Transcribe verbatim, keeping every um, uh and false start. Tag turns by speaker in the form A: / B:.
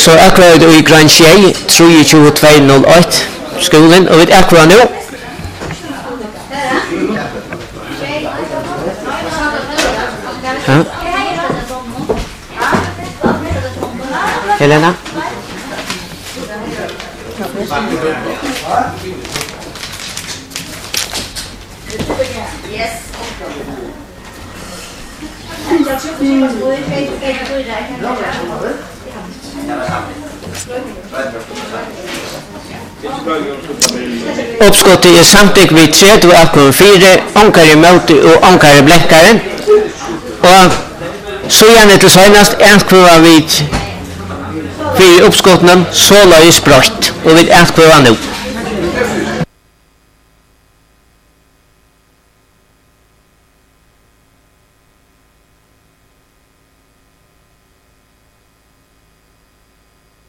A: Så akkurat i Grand Tjej, tre två två noll ett, skolan, och vi är akkurat nu. Ja. Helena?
B: Yes.
A: Uppskottet är samtidigt vid tredje akkurat fyra, ånkar i möte och ånkar i bläckaren. Och så gärna till senast ätkvara vid fyra uppskotten så la i sprött och vid ätkvara nu.